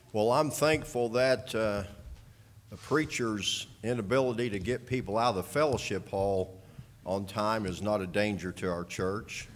Well, I'm thankful that the preacher's inability to get people out of the fellowship hall on time is not a danger to our church.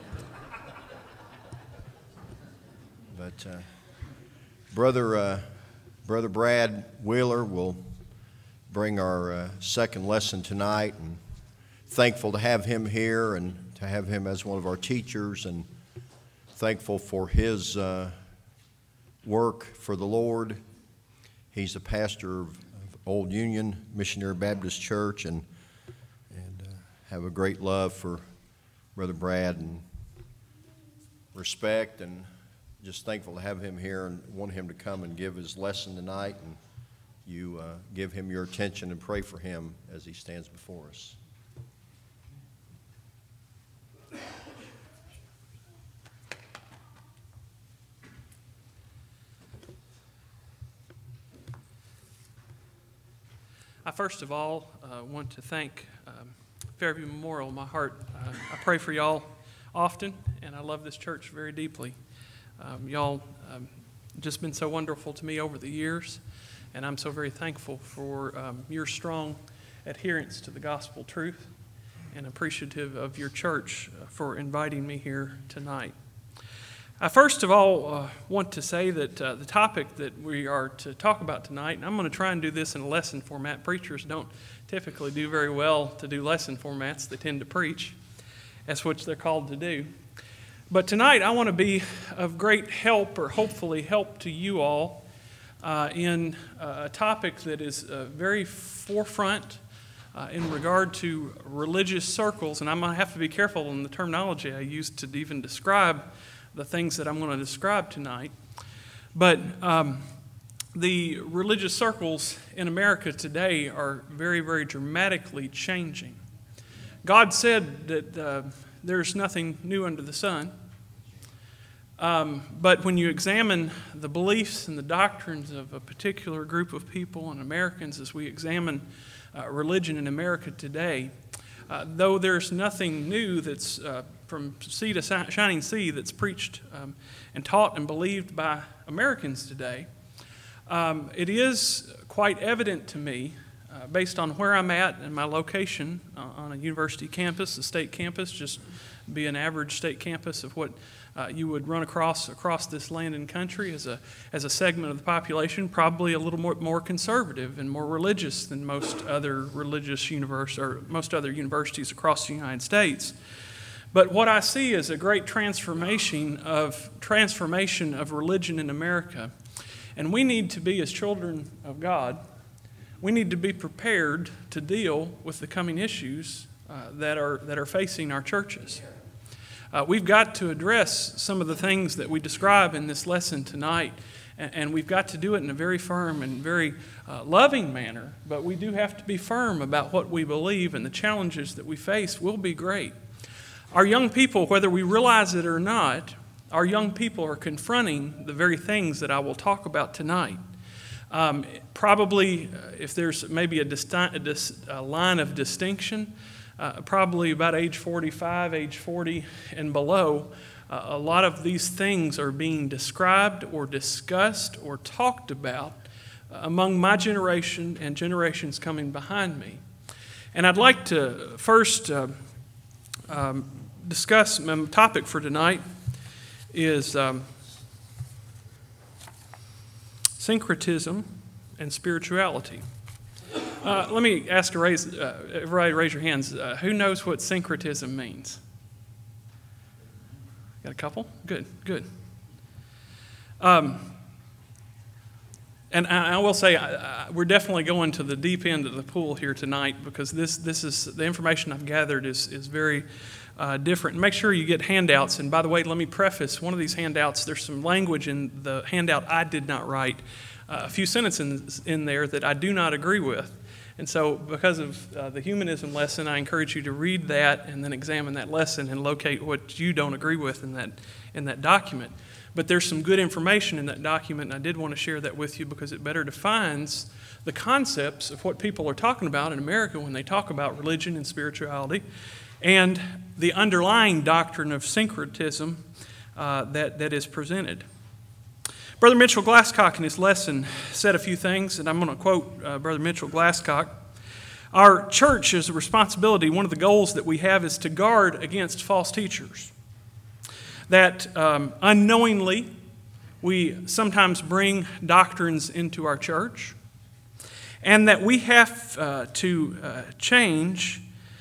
But Brother Brad Wheeler will bring our second lesson tonight, and thankful to have him here and to have him as one of our teachers, and thankful for his work for the Lord. He's a pastor of Old Union Missionary Baptist Church, and have a great love for Brother Brad and respect, and just thankful to have him here and want him to come and give his lesson tonight, and you give him your attention and pray for him as he stands before us. I first of all want to thank Fairview Memorial. My heart, I pray for y'all often, and I love this church very deeply. Y'all just been so wonderful to me over the years, and I'm so very thankful for your strong adherence to the gospel truth, and appreciative of your church for inviting me here tonight. I first of all want to say that the topic that we are to talk about tonight, and I'm going to try and do this in a lesson format. Preachers don't typically do very well to do lesson formats. They tend to preach. That's what they're called to do. But tonight I want to be of great help, or hopefully help to you all, in a topic that is very forefront in regard to religious circles. And I'm going to have to be careful in the terminology I use to even describe the things that I'm going to describe tonight. But the religious circles in America today are very, very dramatically changing. God said that there's nothing new under the sun. But when you examine the beliefs and the doctrines of a particular group of people and Americans, as we examine religion in America today, though there's nothing new that's from sea to shining sea that's preached and taught and believed by Americans today, it is quite evident to me, based on where I'm at and my location on a university campus, a state campus, just be an average state campus of what you would run across this land and country as a segment of the population, probably a little more conservative and more religious than most other universities across the United States. But what I see is a great transformation of religion in America, and we need to be, as children of God, we need to be prepared to deal with the coming issues that are facing our churches. We've got to address some of the things that we describe in this lesson tonight, and we've got to do it in a very firm and very loving manner, but we do have to be firm about what we believe, and the challenges that we face will be great. Our young people, whether we realize it or not, our young people are confronting the very things that I will talk about tonight. Probably, if there's maybe a line of distinction, probably about age 45, age 40 and below, a lot of these things are being described or discussed or talked about among my generation and generations coming behind me. And I'd like to first discuss my topic for tonight is syncretism and spirituality. Let me ask everybody raise your hands. Who knows what syncretism means? Got a couple? Good. And I will say we're definitely going to the deep end of the pool here tonight, because this is the information I've gathered is very different. Make sure you get handouts. And by the way, let me preface one of these handouts. There's some language in the handout I did not write, a few sentences in there that I do not agree with. And so because of the humanism lesson, I encourage you to read that and then examine that lesson and locate what you don't agree with in that document. But there's some good information in that document, and I did want to share that with you because it better defines the concepts of what people are talking about in America when they talk about religion and spirituality, and the underlying doctrine of syncretism that is presented. Brother Mitchell Glasscock in his lesson said a few things, and I'm going to quote Brother Mitchell Glasscock. Our church is a responsibility. One of the goals that we have is to guard against false teachers. That unknowingly we sometimes bring doctrines into our church, and that we have to change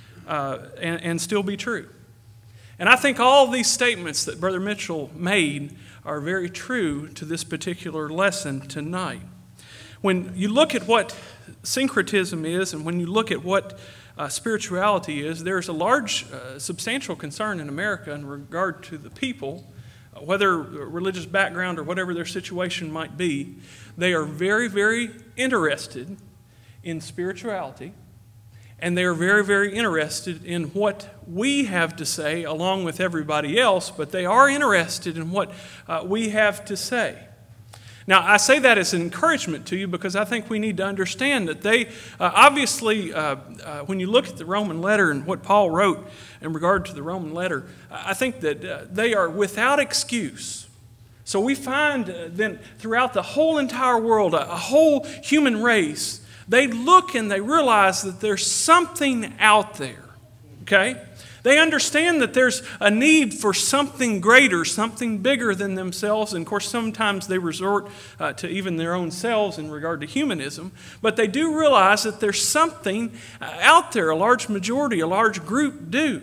and still be true. And I think all these statements that Brother Mitchell made are very true to this particular lesson tonight. When you look at what syncretism is, and when you look at what spirituality is, there's a large, substantial concern in America in regard to the people, whether religious background or whatever their situation might be. They are very, very interested in spirituality, and they are very, very interested in what we have to say along with everybody else, but they are interested in what we have to say. Now, I say that as an encouragement to you because I think we need to understand that they, obviously, when you look at the Roman letter and what Paul wrote in regard to the Roman letter, I think that they are without excuse. So we find then throughout the whole entire world, a whole human race, they look and they realize that there's something out there, okay? They understand that there's a need for something greater, something bigger than themselves. And of course, sometimes they resort to even their own selves in regard to humanism. But they do realize that there's something out there, a large majority, a large group do.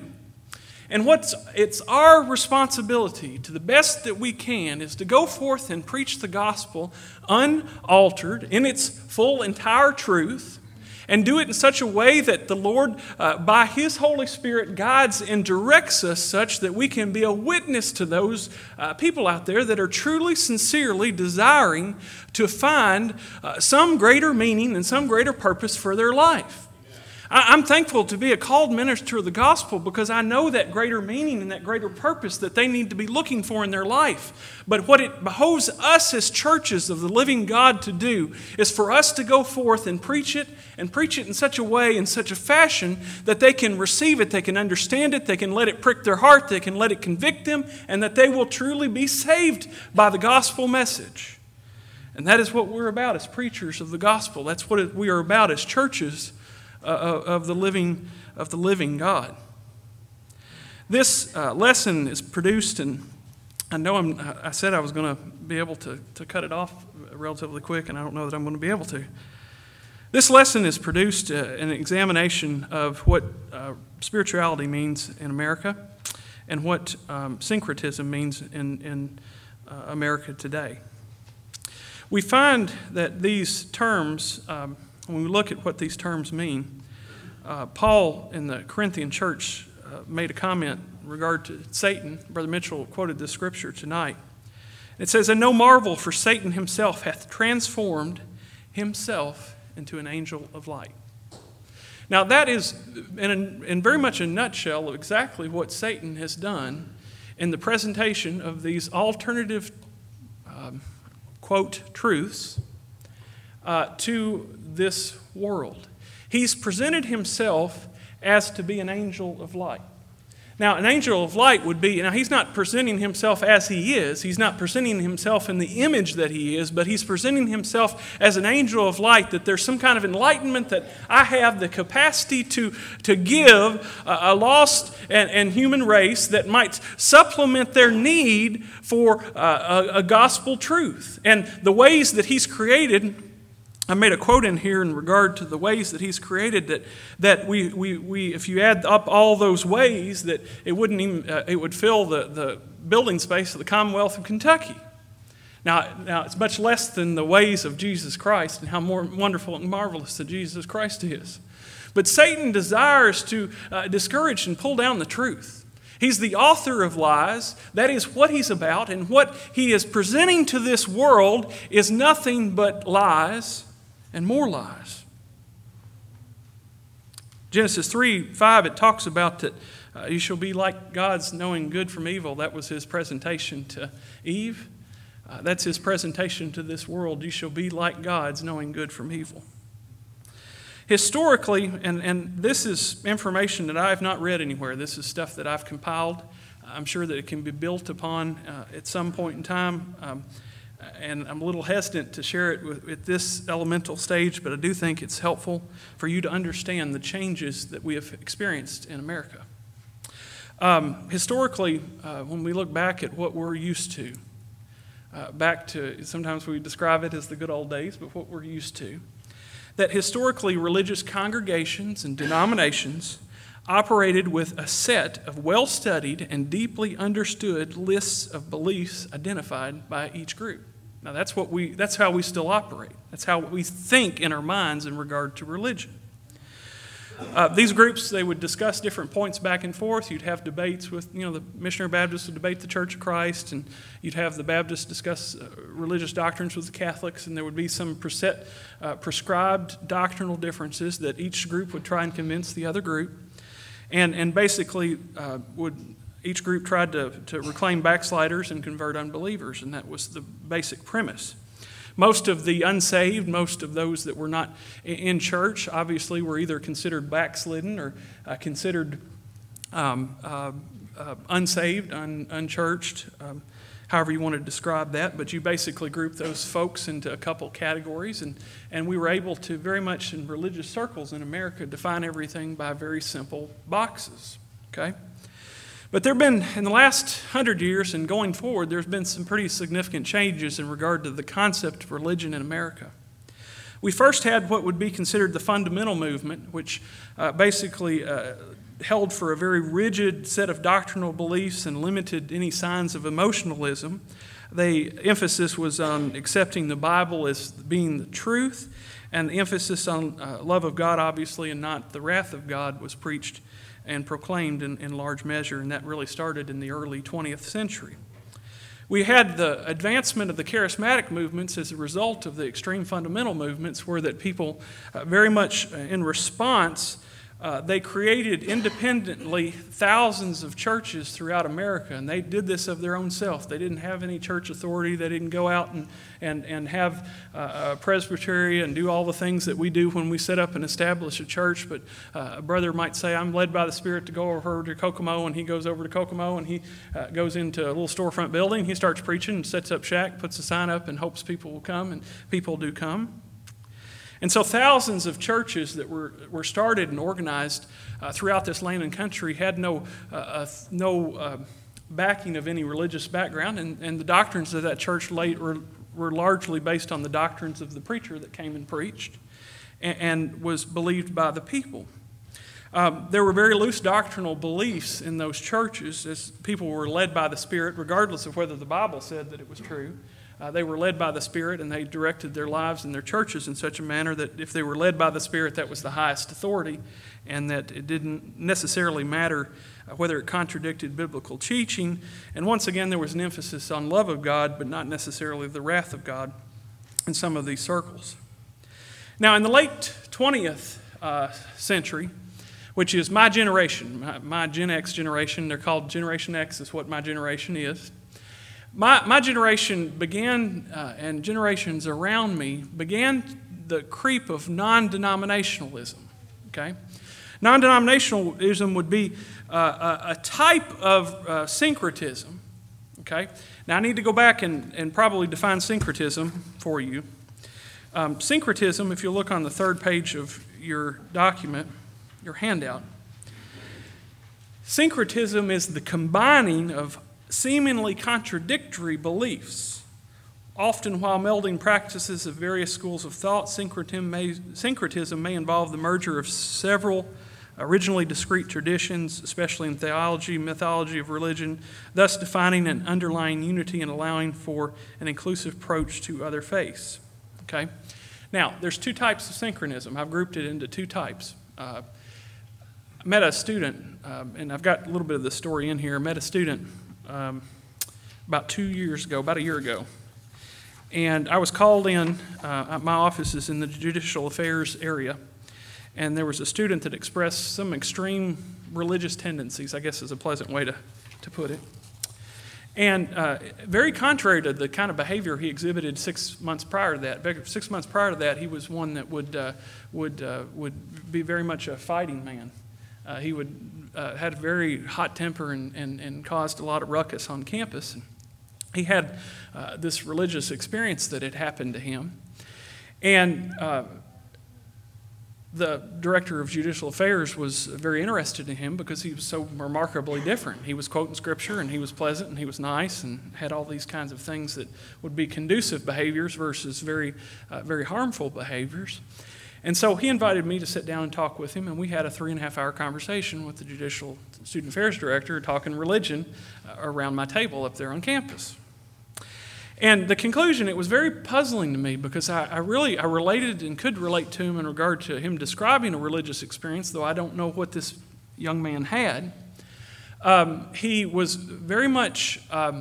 And it's our responsibility, to the best that we can, is to go forth and preach the gospel unaltered in its full, entire truth, and do it in such a way that the Lord, by His Holy Spirit, guides and directs us such that we can be a witness to those people out there that are truly, sincerely desiring to find some greater meaning and some greater purpose for their life. I'm thankful to be a called minister of the gospel because I know that greater meaning and that greater purpose that they need to be looking for in their life. But what it behoves us as churches of the living God to do is for us to go forth and preach it in such a way, in such a fashion that they can receive it, they can understand it, they can let it prick their heart, they can let it convict them, and that they will truly be saved by the gospel message. And that is what we're about as preachers of the gospel. That's what we are about as churches of the living God. This lesson is produced, and I know I said I was going to be able to cut it off relatively quick, and I don't know that I'm going to be able to. This lesson is produced an examination of what spirituality means in America and what syncretism means in America today. We find that these terms, when we look at what these terms mean, Paul in the Corinthian church made a comment in regard to Satan. Brother Mitchell quoted this scripture tonight. It says, "And no marvel, for Satan himself hath transformed himself into an angel of light." Now that is, in very much a nutshell, exactly what Satan has done in the presentation of these alternative, quote, truths to this world. He's presented himself as to be an angel of light. Now, an angel of light would be, now he's not presenting himself as he is. He's not presenting himself in the image that he is, but he's presenting himself as an angel of light, that there's some kind of enlightenment that I have the capacity to give a lost and human race that might supplement their need for a gospel truth. And the ways that he's created, I made a quote in here in regard to the ways that he's created that we if you add up all those ways, that it wouldn't even it would fill the building space of the Commonwealth of Kentucky. Now it's much less than the ways of Jesus Christ and how more wonderful and marvelous that Jesus Christ is. But Satan desires to discourage and pull down the truth. He's the author of lies. That is what he's about, and what he is presenting to this world is nothing but lies and more lies. Genesis 3:5, it talks about that you shall be like gods, knowing good from evil. That was his presentation to Eve. That's his presentation to this world. You shall be like gods, knowing good from evil. Historically, and this is information that I have not read anywhere. This is stuff that I've compiled. I'm sure that it can be built upon at some point in time. and I'm a little hesitant to share it at this elemental stage, but I do think it's helpful for you to understand the changes that we have experienced in America. Historically, when we look back at what we're used to, back to, sometimes we describe it as the good old days, but what we're used to, that historically religious congregations and denominations operated with a set of well-studied and deeply understood lists of beliefs identified by each group. Now that's how we still operate. That's how we think in our minds in regard to religion. These groups, they would discuss different points back and forth. You'd have debates with, the Missionary Baptists would debate the Church of Christ, and you'd have the Baptists discuss religious doctrines with the Catholics, and there would be some prescribed doctrinal differences that each group would try and convince the other group. And basically, each group tried to reclaim backsliders and convert unbelievers, and that was the basic premise. Most of the unsaved, most of those that were not in church, obviously were either considered backslidden or considered unsaved, unchurched, however you want to describe that. But you basically group those folks into a couple categories, and we were able to very much in religious circles in America define everything by very simple boxes, okay? But there have been, in the last 100 years and going forward, there's been some pretty significant changes in regard to the concept of religion in America. We first had what would be considered the fundamental movement, which basically held for a very rigid set of doctrinal beliefs and limited any signs of emotionalism. The emphasis was on accepting the Bible as being the truth, and the emphasis on love of God, obviously, and not the wrath of God was preached and proclaimed in large measure, and that really started in the early 20th century. We had the advancement of the charismatic movements as a result of the extreme fundamental movements, where that people very much in response, they created independently thousands of churches throughout America, and they did this of their own self. They didn't have any church authority. They didn't go out and have a presbytery and do all the things that we do when we set up and establish a church. But a brother might say, I'm led by the Spirit to go over to Kokomo, and he goes over to Kokomo, and he goes into a little storefront building. He starts preaching and sets up shack, puts a sign up, and hopes people will come, and people do come. And so thousands of churches that were started and organized throughout this land and country had no backing of any religious background, and the doctrines of that church were largely based on the doctrines of the preacher that came and preached and was believed by the people. There were very loose doctrinal beliefs in those churches as people were led by the Spirit, regardless of whether the Bible said that it was true. They were led by the Spirit, and they directed their lives and their churches in such a manner that if they were led by the Spirit, that was the highest authority, and that it didn't necessarily matter whether it contradicted biblical teaching. And once again, there was an emphasis on love of God, but not necessarily the wrath of God in some of these circles. Now, in the late 20th century, which is my generation, my Gen X generation, they're called Generation X, is what my generation is. My generation began, and generations around me, began the creep of non-denominationalism, okay? Non-denominationalism would be a type of syncretism, okay? Now, I need to go back and probably define syncretism for you. Syncretism, if you look on the third page of your document, your handout, syncretism is the combining of seemingly contradictory beliefs. Often while melding practices of various schools of thought, syncretism may involve the merger of several originally discrete traditions, especially in theology, mythology of religion, thus defining an underlying unity and allowing for an inclusive approach to other faiths. Okay? Now, there's two types of synchronism. I've grouped it into two types. I met a student, and I've got a little bit of the story in here. I met a student about 2 years ago, about a year ago. And I was called in, my office is in the judicial affairs area, and there was a student that expressed some extreme religious tendencies, I guess is a pleasant way to put it. And very contrary to the kind of behavior he exhibited 6 months prior to that. 6 months prior to that, he was one that would be very much a fighting man. He had a very hot temper and caused a lot of ruckus on campus. he had this religious experience that had happened to him. And the director of judicial affairs was very interested in him because he was so remarkably different. He was quoting scripture, and he was pleasant, and he was nice, and had all these kinds of things that would be conducive behaviors versus very harmful behaviors. And so he invited me to sit down and talk with him, and we had a 3.5-hour conversation with the judicial student affairs director talking religion around my table up there on campus. And the conclusion, it was very puzzling to me because I related and could relate to him in regard to him describing a religious experience, though I don't know what this young man had. He was very much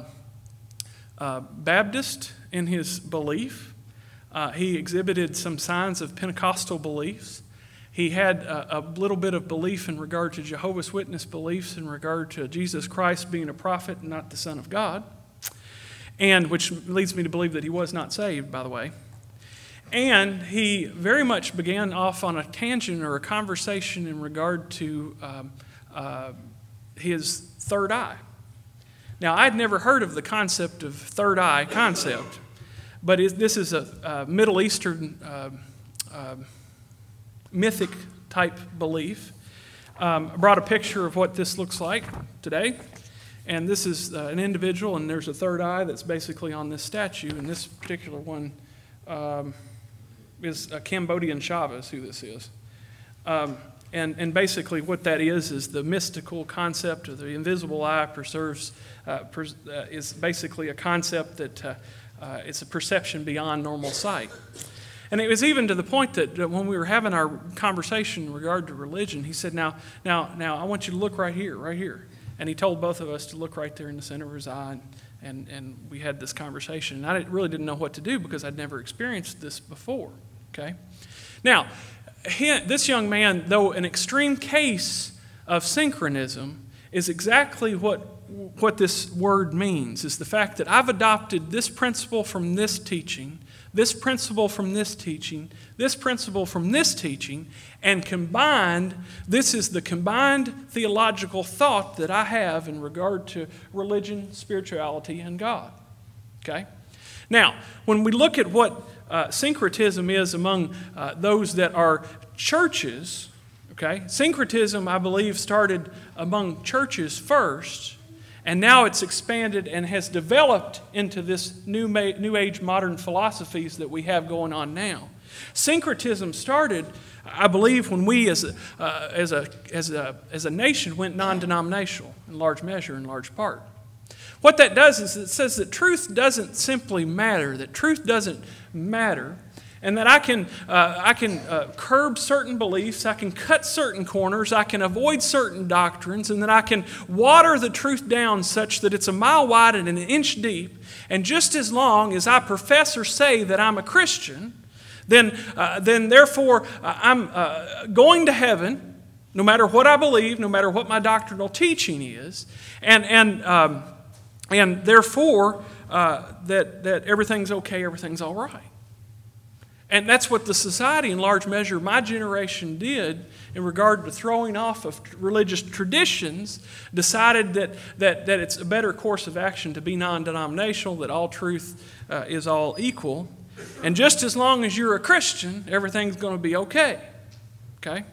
Baptist in his belief. He exhibited some signs of Pentecostal beliefs. He had a little bit of belief in regard to Jehovah's Witness beliefs in regard to Jesus Christ being a prophet and not the Son of God. And which leads me to believe that he was not saved, by the way. And he very much began off on a tangent or a conversation in regard to his third eye. Now, I'd never heard of the concept of third eye concept, but this is a Middle Eastern mythic type belief. I brought a picture of what this looks like today. And this is an individual, and there's a third eye that's basically on this statue. And this particular one is a Cambodian Chavez, who this is. And basically what that is the mystical concept of the invisible eye is basically a concept that it's a perception beyond normal sight. And it was even to the point that when we were having our conversation in regard to religion, he said, now, I want you to look right here, right here. And he told both of us to look right there in the center of his eye, and we had this conversation. And I really didn't know what to do because I'd never experienced this before, okay? Now, this young man, though an extreme case of synchronism, is exactly what this word means, is the fact that I've adopted this principle from this teaching, this principle from this teaching, this principle from this teaching, and combined, this is the combined theological thought that I have in regard to religion, spirituality, and God. Okay? Now, when we look at what syncretism is among those that are churches, okay? Syncretism, I believe, started among churches first, and now it's expanded and has developed into this new age modern philosophies that we have going on now. Syncretism started, I believe, when we as a nation went non-denominational in large measure, in large part. What that does is it says that truth doesn't simply matter, that truth doesn't matter, and that I can curb certain beliefs, I can cut certain corners, I can avoid certain doctrines, and that I can water the truth down such that it's a mile wide and an inch deep, and just as long as I profess or say that I'm a Christian, then therefore I'm going to heaven, no matter what I believe, no matter what my doctrinal teaching is, and therefore that everything's okay, everything's all right. And that's what the society, in large measure, my generation did in regard to throwing off of religious traditions, decided that it's a better course of action to be non-denominational, that all truth is all equal. And just as long as you're a Christian, everything's going to be okay. Okay?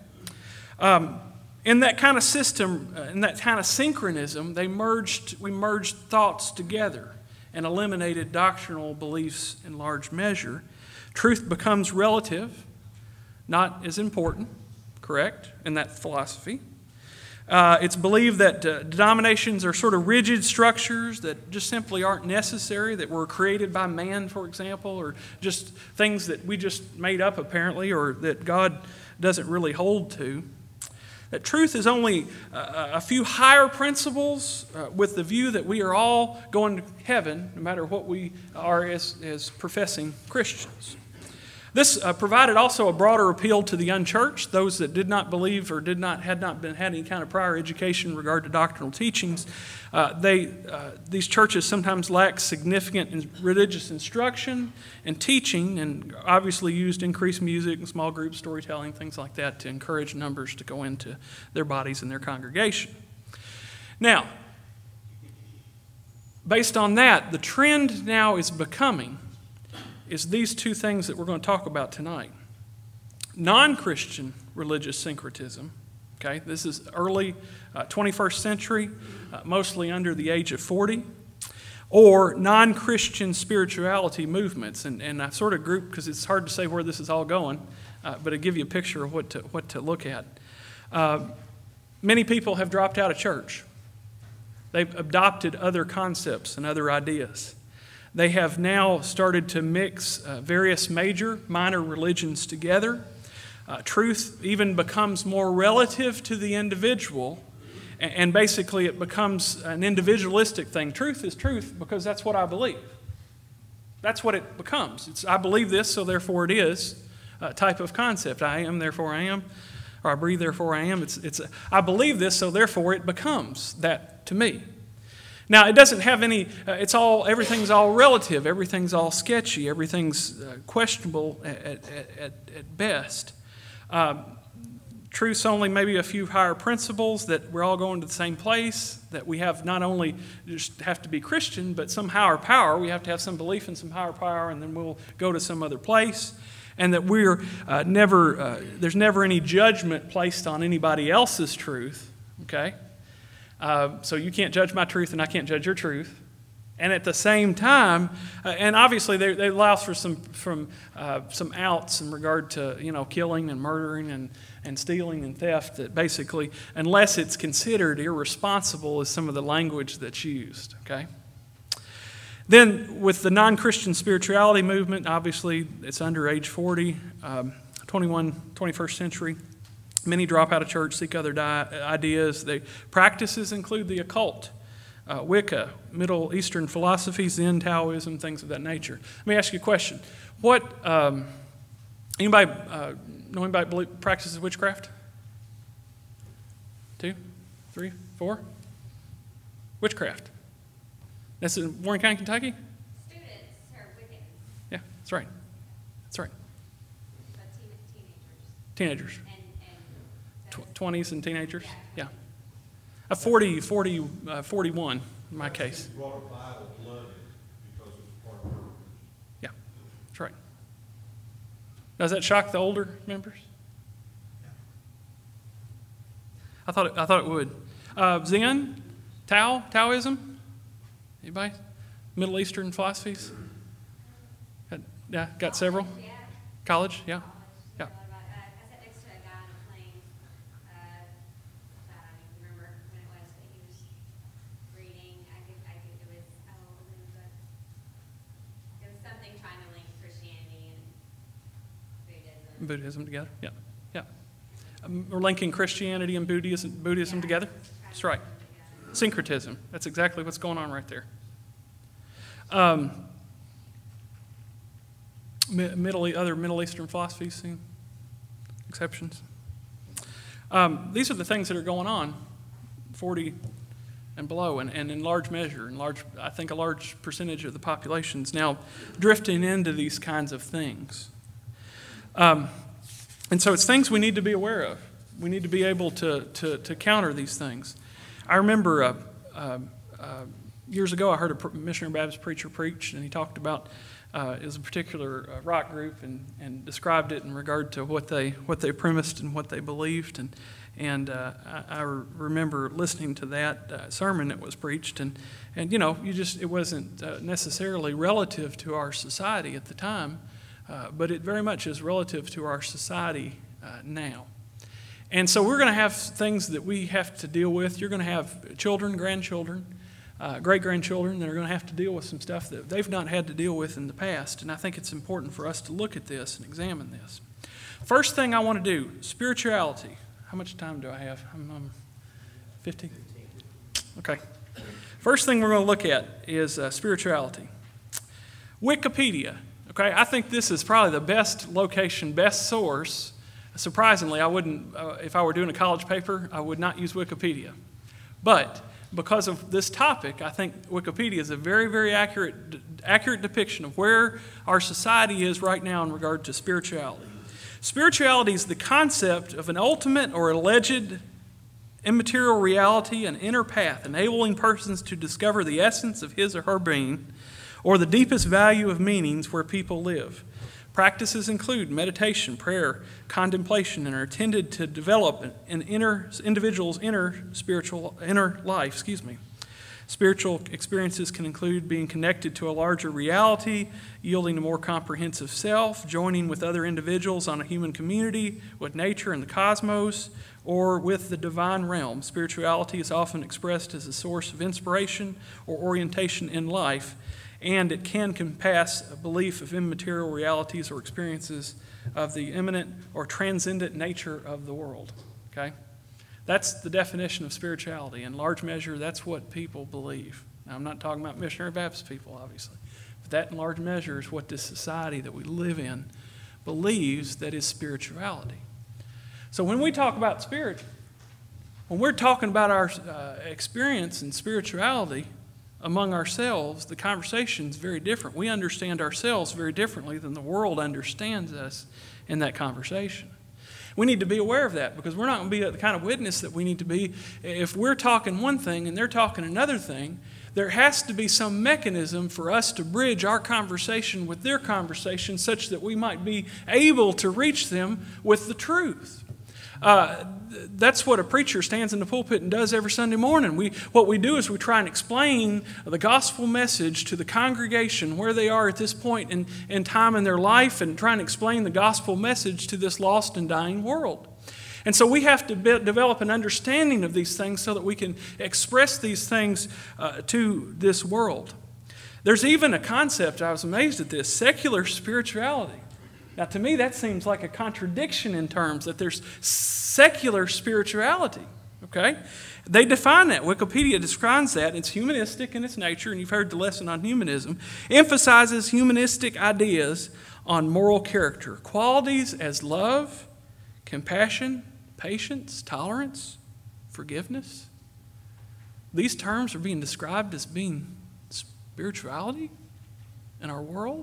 In that kind of system, in that kind of synchronism, we merged thoughts together and eliminated doctrinal beliefs in large measure. Truth becomes relative, not as important, correct, in that philosophy. It's believed that denominations are sort of rigid structures that just simply aren't necessary, that were created by man, for example, or just things that we just made up apparently, or that God doesn't really hold to. That truth is only a few higher principles with the view that we are all going to heaven, no matter what we are as professing Christians. This provided also a broader appeal to the unchurched, those that did not believe or had not had any kind of prior education in regard to doctrinal teachings. These churches sometimes lacked significant religious instruction and teaching, and obviously used increased music and small group storytelling, things like that, to encourage numbers to go into their bodies and their congregation. Now, based on that, the trend now is these two things that we're going to talk about tonight. Non-Christian religious syncretism, okay, this is early 21st century, mostly under the age of 40, or non-Christian spirituality movements. And I sort of grouped, because it's hard to say where this is all going, but to give you a picture of what to look at. Many people have dropped out of church. They've adopted other concepts and other ideas. They have now started to mix various major, minor religions together. Truth even becomes more relative to the individual, and basically it becomes an individualistic thing. Truth is truth because that's what I believe. That's what it becomes. It's I believe this, so therefore it is type of concept. I am, therefore I am, or I breathe, therefore I am. I believe this, so therefore it becomes that to me. Now, it doesn't have any, everything's all relative, everything's all sketchy, everything's questionable at best. Truth's only maybe a few higher principles, that we're all going to the same place, that we have not only just have to be Christian, but some higher power. We have to have some belief in some higher power, and then we'll go to some other place. And that there's never any judgment placed on anybody else's truth, okay? So you can't judge my truth and I can't judge your truth. And at the same time, and obviously they allow for some outs in regard to killing and murdering and stealing and theft, that basically, unless it's considered irresponsible, is some of the language that's used, okay? Then with the non-Christian spirituality movement, obviously it's under age 40, 21st century. Many drop out of church, seek other ideas. Practices include the occult, Wicca, Middle Eastern philosophies, Zen, Taoism, things of that nature. Let me ask you a question. Anybody practices witchcraft? 2, 3, 4? Witchcraft. That's in Warren County, Kentucky? Students are Wiccans. Yeah, that's right. That's right. But Teenagers. And 20s and teenagers? Yeah. 41 in my case. You brought a Bible blood because it's part of her. Yeah, that's right. Does that shock the older members? I thought it would. Zen, Taoism. Anybody? Middle Eastern philosophies. Got several. yeah. College, yeah. Yeah. I sat next to a guy on a plane. I don't even remember when it was, but he was reading. It was something trying to link Christianity and Buddhism together. Yeah, yeah. We're linking Christianity and Buddhism together. That's right. Syncretism. That's exactly what's going on right there. Other Middle Eastern philosophies, see exceptions. These are the things that are going on, 40 and below, and in large measure, I think a large percentage of the population is now drifting into these kinds of things. And so it's things we need to be aware of. We need to be able to counter these things. I remember years ago I heard a missionary Baptist preacher preach, and he talked about it was a particular rock group and described it in regard to what they premised and what they believed. And I remember listening to that sermon that was preached, and it wasn't necessarily relative to our society at the time, but it very much is relative to our society now. And so we're going to have things that we have to deal with. You're going to have children, grandchildren, great-grandchildren that are going to have to deal with some stuff that they've not had to deal with in the past. And I think it's important for us to look at this and examine this. First thing I want to do, spirituality. How much time do I have? I'm 15? Okay. First thing we're going to look at is spirituality. Wikipedia. Okay, I think this is probably the best location, best source. Surprisingly, I wouldn't, if I were doing a college paper, I would not use Wikipedia. But because of this topic, I think Wikipedia is a very, very accurate depiction of where our society is right now in regard to spirituality. Spirituality is the concept of an ultimate or alleged immaterial reality, an inner path, enabling persons to discover the essence of his or her being, or the deepest value of meanings where people live. Practices include meditation, prayer, contemplation, and are intended to develop an individual's inner life. Spiritual experiences can include being connected to a larger reality, yielding a more comprehensive self, joining with other individuals on a human community, with nature and the cosmos, or with the divine realm. Spirituality is often expressed as a source of inspiration or orientation in life, and it can compass a belief of immaterial realities or experiences of the immanent or transcendent nature of the world. Okay? That's the definition of spirituality. In large measure, that's what people believe. Now, I'm not talking about missionary Baptist people, obviously. But that, in large measure, is what this society that we live in believes that is spirituality. So when we talk about spirit, when we're talking about our experience in spirituality among ourselves, the conversation is very different. We understand ourselves very differently than the world understands us in that conversation. We need to be aware of that, because we're not going to be the kind of witness that we need to be. If we're talking one thing and they're talking another thing, there has to be some mechanism for us to bridge our conversation with their conversation such that we might be able to reach them with the truth. That's what a preacher stands in the pulpit and does every Sunday morning. What we do is we try and explain the gospel message to the congregation where they are at this point in time in their life, and try and explain the gospel message to this lost and dying world. And so we have to develop an understanding of these things so that we can express these things to this world. There's even a concept, I was amazed at this, secular spirituality. Now, to me, that seems like a contradiction in terms that there's secular spirituality, okay? They define that. Wikipedia describes that. It's humanistic in its nature, and you've heard the lesson on humanism. Emphasizes humanistic ideas on moral character, qualities as love, compassion, patience, tolerance, forgiveness. These terms are being described as being spirituality in our world.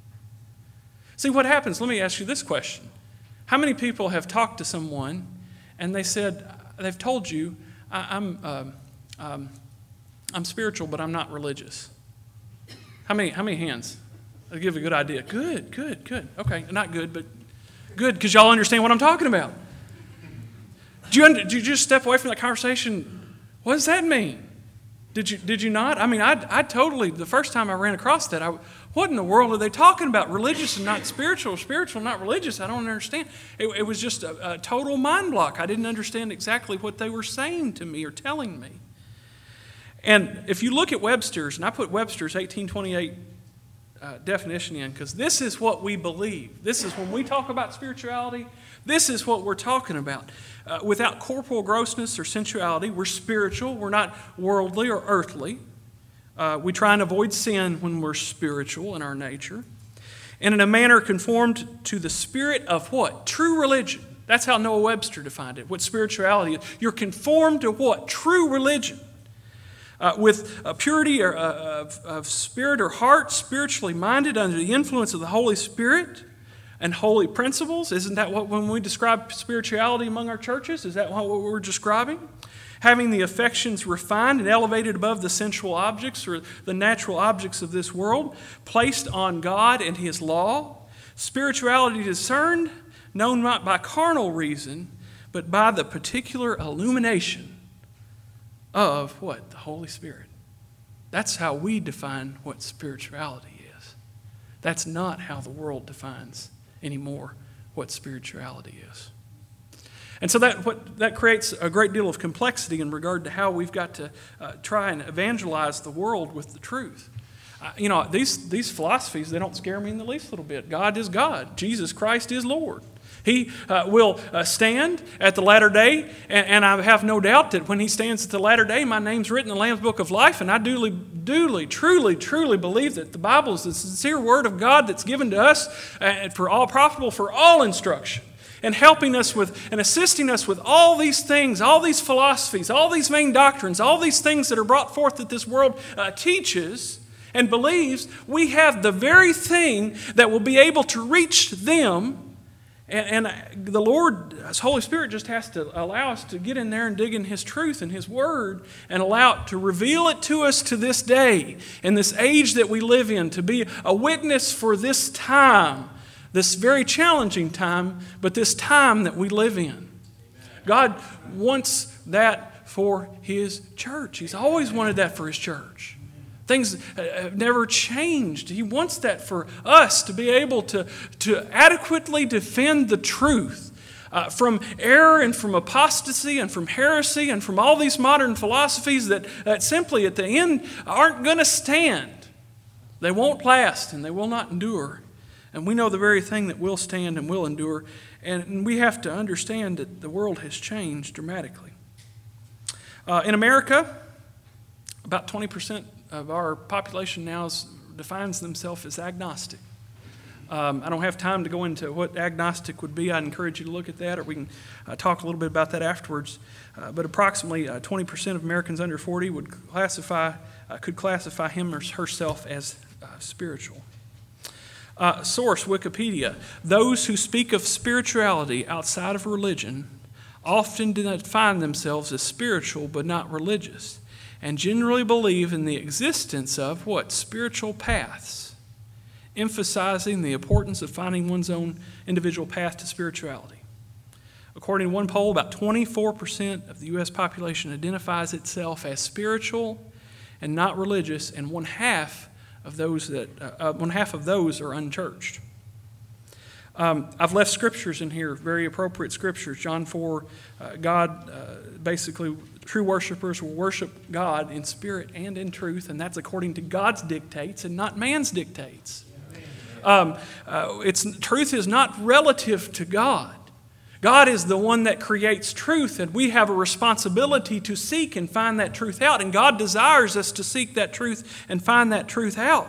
See, what happens, let me ask you this question. How many people have talked to someone and they've told you, I'm spiritual, but I'm not religious? How many hands? I'll give you a good idea. Good. Okay, not good, but good, because y'all understand what I'm talking about. Did you just step away from that conversation? What does that mean? Did you not? I mean, I totally, the first time I ran across that, what in the world are they talking about? Religious and not spiritual, spiritual, not religious. I don't understand. It was just a total mind block. I didn't understand exactly what they were saying to me or telling me. And if you look at Webster's, and I put Webster's 1828 definition in, because this is what we believe. This is when we talk about spirituality, this is what we're talking about. Without corporal grossness or sensuality, we're spiritual. We're not worldly or earthly. We try and avoid sin when we're spiritual in our nature. And in a manner conformed to the spirit of what? True religion. That's how Noah Webster defined it, what spirituality is. You're conformed to what? True religion. With a purity of spirit or heart, spiritually minded under the influence of the Holy Spirit and holy principles. Isn't that what, when we describe spirituality among our churches, is that what we're describing? Having the affections refined and elevated above the sensual objects or the natural objects of this world, placed on God and His law. Spirituality discerned, known not by carnal reason, but by the particular illumination of what? The Holy Spirit. That's how we define what spirituality is. That's not how the world defines anymore what spirituality is. And so that creates a great deal of complexity in regard to how we've got to try and evangelize the world with the truth. These philosophies, they don't scare me in the least little bit. God is God. Jesus Christ is Lord. He will stand at the latter day, and I have no doubt that when He stands at the latter day, my name's written in the Lamb's Book of Life, and I truly believe that the Bible is the sincere Word of God that's given to us for all profitable for all instruction, and helping us with and assisting us with all these things, all these philosophies, all these vain doctrines, all these things that are brought forth that this world teaches and believes. We have the very thing that will be able to reach them And the Lord, His Holy Spirit, just has to allow us to get in there and dig in His truth and His Word and allow it to reveal it to us to this day, in this age that we live in, to be a witness for this time, this very challenging time, but this time that we live in. God wants that for His church. He's always wanted that for His church. Things have never changed. He wants that for us to be able to adequately defend the truth from error and from apostasy and from heresy and from all these modern philosophies that simply at the end aren't going to stand. They won't last and they will not endure. And we know the very thing that will stand and will endure. And we have to understand that the world has changed dramatically. In America, about 20% of our population now defines themselves as agnostic. I don't have time to go into what agnostic would be. I'd encourage you to look at that, or we can talk a little bit about that afterwards. But approximately 20% of Americans under 40 could classify him or herself as spiritual. Source, Wikipedia. Those who speak of spirituality outside of religion often define themselves as spiritual but not religious, and generally believe in the existence of what? Spiritual paths, emphasizing the importance of finding one's own individual path to spirituality. According to one poll, about 24% of the U.S. population identifies itself as spiritual and not religious, and one half of those are unchurched. I've left scriptures in here, very appropriate scriptures. John 4, basically, true worshipers will worship God in spirit and in truth, and that's according to God's dictates and not man's dictates. Truth is not relative to God. God is the one that creates truth, and we have a responsibility to seek and find that truth out, and God desires us to seek that truth and find that truth out.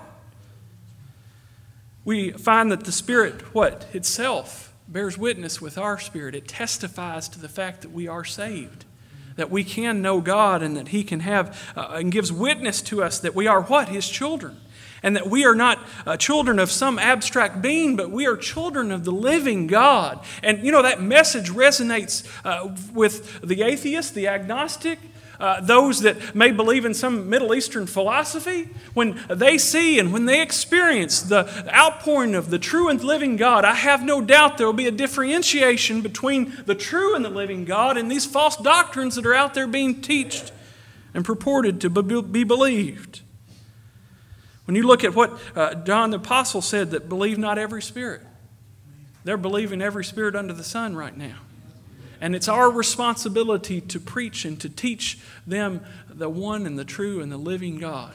We find that the Spirit, itself bears witness with our spirit. It testifies to the fact that we are saved, that we can know God, and that He can have and gives witness to us that we are His children, and that we are not children of some abstract being, but we are children of the living God. And that message resonates with the atheist, the agnostic, those that may believe in some Middle Eastern philosophy. When they see and when they experience the outpouring of the true and living God, I have no doubt there will be a differentiation between the true and the living God and these false doctrines that are out there being taught and purported to be believed. When you look at what John the Apostle said, that believe not every spirit. They're believing every spirit under the sun right now. And it's our responsibility to preach and to teach them the one and the true and the living God.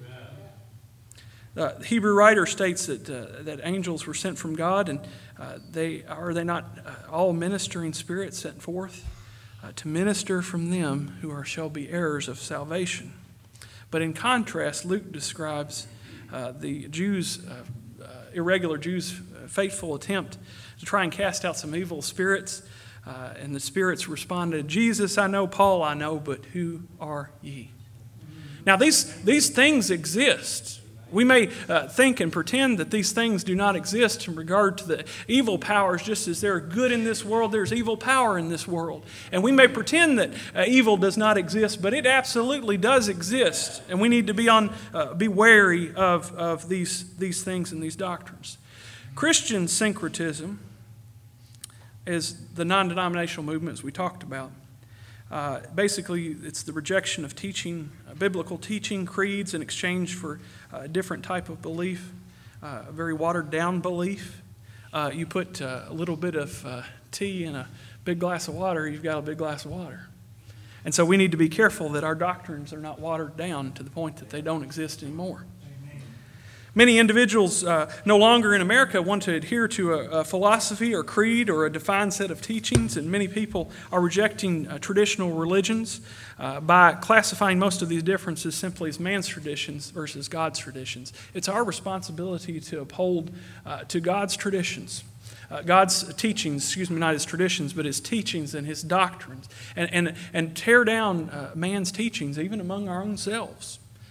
The Hebrew writer states that angels were sent from God, and are they not all ministering spirits sent forth to minister from them who shall be heirs of salvation? But in contrast, Luke describes the Jews, irregular Jews' faithful attempt to try and cast out some evil spirits. And the spirits responded, Jesus I know, Paul I know, but who are ye? Now these things exist. We may think and pretend that these things do not exist in regard to the evil powers. Just as there are good in this world, there's evil power in this world. And we may pretend that evil does not exist, but it absolutely does exist. And we need to be wary of these things and these doctrines. Christian syncretism is the non-denominational movement, as we talked about. Basically, it's the rejection of teaching, biblical teaching, creeds, in exchange for a different type of belief, a very watered-down belief. You put a little bit of tea in a big glass of water, you've got a big glass of water. And so we need to be careful that our doctrines are not watered down to the point that they don't exist anymore. Many individuals no longer in America want to adhere to a philosophy or creed or a defined set of teachings, and many people are rejecting traditional religions by classifying most of these differences simply as man's traditions versus God's traditions. It's our responsibility to uphold to God's traditions. God's teachings, not His traditions, but His teachings and His doctrines, and tear down man's teachings even among our own selves.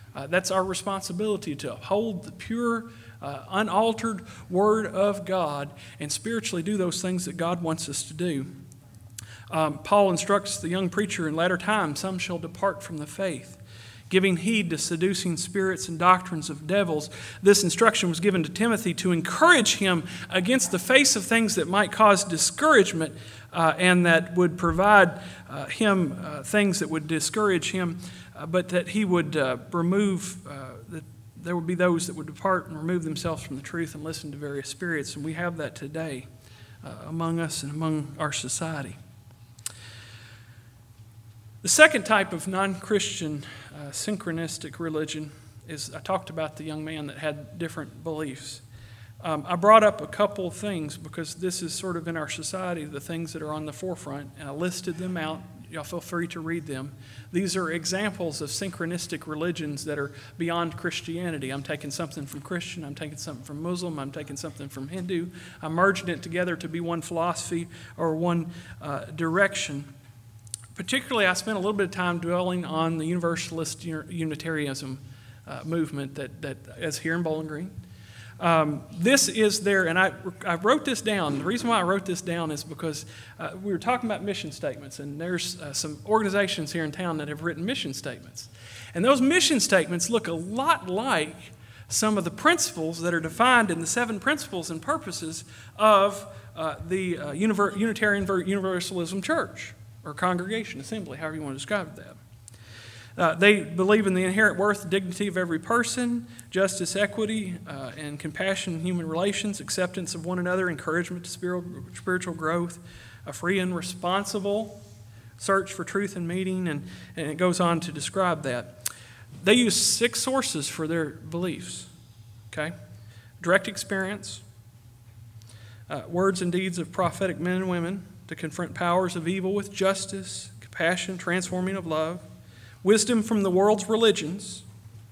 That's our responsibility, to uphold the pure, unaltered Word of God and spiritually do those things that God wants us to do. Paul instructs the young preacher in latter times, some shall depart from the faith, giving heed to seducing spirits and doctrines of devils. This instruction was given to Timothy to encourage him against the face of things that might cause discouragement and that would provide him things that would discourage him, but that he would that there would be those that would depart and remove themselves from the truth and listen to various spirits. And we have that today among us and among our society. The second type of non-Christian synchronistic religion is, I talked about the young man that had different beliefs. I brought up a couple of things because this is sort of in our society, the things that are on the forefront, and I listed them out. Y'all feel free to read them. These are examples of synchronistic religions that are beyond Christianity. I'm taking something from Christian, I'm taking something from Muslim, I'm taking something from Hindu. I'm merging it together to be one philosophy or one direction. Particularly, I spent a little bit of time dwelling on the Universalist Unitarianism movement that is here in Bowling Green. This is there, and I wrote this down. The reason why I wrote this down is because we were talking about mission statements, and there's some organizations here in town that have written mission statements. And those mission statements look a lot like some of the principles that are defined in the 7 principles and purposes of the Unitarian Universalism Church, or congregation, assembly, however you want to describe that. They believe in the inherent worth and dignity of every person, justice, equity, and compassion in human relations, acceptance of one another, encouragement to spiritual growth, a free and responsible search for truth and meaning, and it goes on to describe that. They use 6 sources for their beliefs, okay? Direct experience, words and deeds of prophetic men and women to confront powers of evil with justice, compassion, transforming of love, wisdom from the world's religions,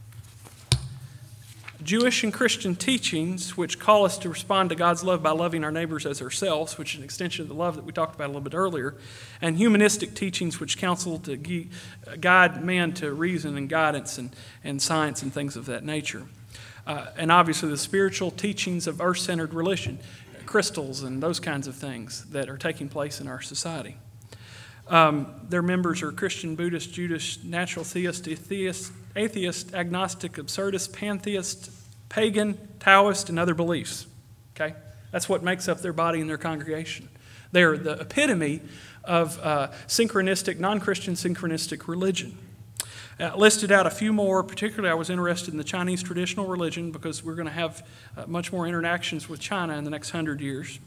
Jewish and Christian teachings which call us to respond to God's love by loving our neighbors as ourselves, which is an extension of the love that we talked about a little bit earlier, and humanistic teachings which counsel to guide man to reason and guidance and science and things of that nature. And obviously the spiritual teachings of earth-centered religion, crystals and those kinds of things that are taking place in our society. Their members are Christian, Buddhist, Jewish, natural theist, atheist, agnostic, absurdist, pantheist, pagan, Taoist, and other beliefs. Okay? That's what makes up their body and their congregation. They're the epitome of synchronistic, non-Christian synchronistic religion. Listed out a few more. Particularly, I was interested in the Chinese traditional religion because we're going to have much more interactions with China in the next 100 years.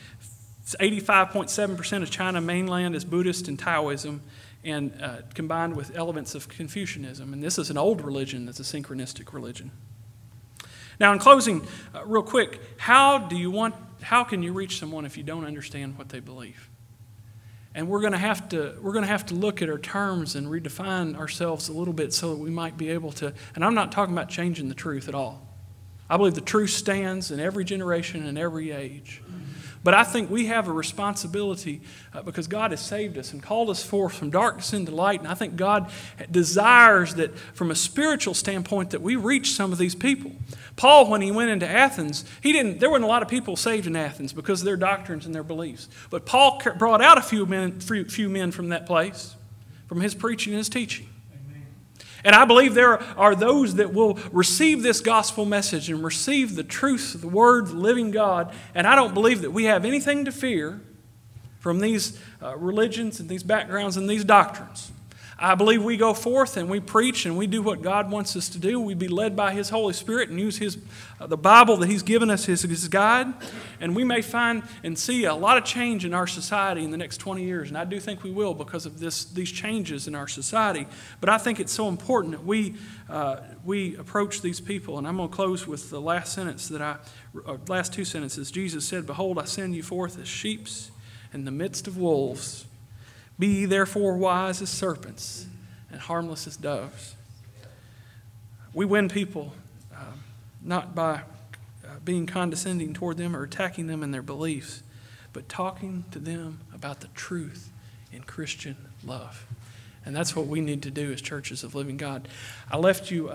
85.7% of China mainland is Buddhist and Taoism, and combined with elements of Confucianism. And this is an old religion that's a synchronistic religion. Now, in closing, real quick, how can you reach someone if you don't understand what they believe? And we're going to have to look at our terms and redefine ourselves a little bit so that we might be able to. And I'm not talking about changing the truth at all. I believe the truth stands in every generation and every age. But I think we have a responsibility because God has saved us and called us forth from darkness into light. And I think God desires that from a spiritual standpoint that we reach some of these people. Paul, when he went into Athens, there weren't a lot of people saved in Athens because of their doctrines and their beliefs. But Paul brought out a few men from that place, from his preaching and his teaching. And I believe there are those that will receive this gospel message and receive the truth of the Word, the living God. And I don't believe that we have anything to fear from these religions and these backgrounds and these doctrines. I believe we go forth and we preach and we do what God wants us to do. We be led by His Holy Spirit and use the Bible that He's given us, His guide. And we may find and see a lot of change in our society in the next 20 years. And I do think we will because of these changes in our society. But I think it's so important that we approach these people. And I'm going to close with the last sentence last 2 sentences. Jesus said, "Behold, I send you forth as sheep in the midst of wolves. Be ye therefore wise as serpents and harmless as doves." We win people not by being condescending toward them or attacking them in their beliefs, but talking to them about the truth in Christian love. And that's what we need to do as churches of living God. I left you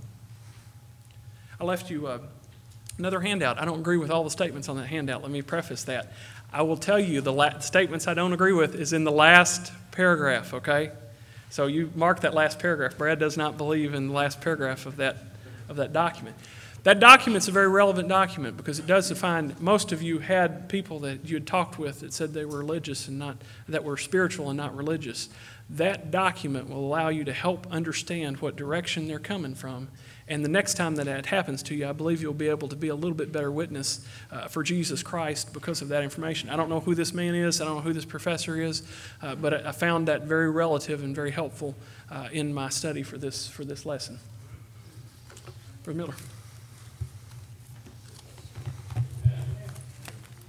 another handout. I don't agree with all the statements on that handout. Let me preface that. I will tell you the statements I don't agree with is in the last paragraph, okay? So you mark that last paragraph. Brad does not believe in the last paragraph of that document. That document's a very relevant document because it does define, most of you had people that you had talked with that said they were religious and not, that were spiritual and not religious. That document will allow you to help understand what direction they're coming from. And the next time that happens to you, I believe you'll be able to be a little bit better witness for Jesus Christ because of that information. I don't know who this man is. I don't know who this professor is. But I found that very relative and very helpful in my study for this lesson. Brother Miller.